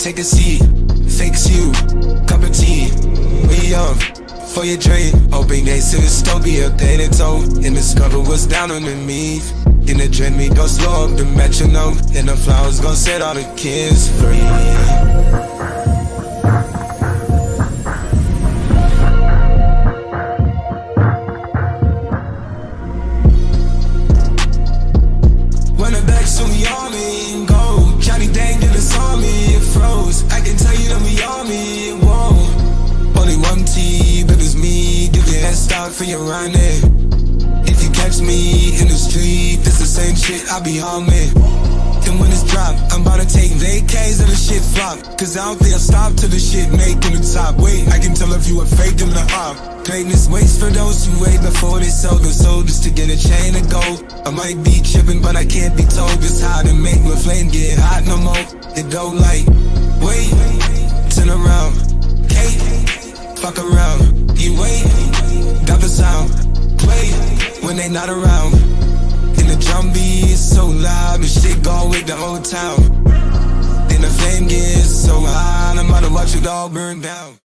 take a seat, fix you, cup of tea. We young, for your dream. Hoping they see the dystopia paid it told and discover what's down underneath. In the dream, me go slow up the metronome, and the flowers gon' set all the kids free. So we on me, go. Johnny Dang did this on me, it froze. I can tell you that we on me, it won't. Only one T, but it's me. Give your head start for your running. If you catch me in the street, this the same shit I be on me. Then when it's dropped, I'm about to take vacays and the shit flop. Cause I don't think I'll stop till the shit making the top. Wait, I can tell if you a fake in the op. Greatness waits for those who wait before they sell their soul just to get a chain of gold. I might be tripping, but I can't be told just how to make my flame get hot no more. It go like, wait, turn around, Kate, fuck around. You wait, got the sound, play when they not around. And the drum beat is so loud, the shit go with the whole town. Then the flame gets so high, I'm about to watch it all burn down.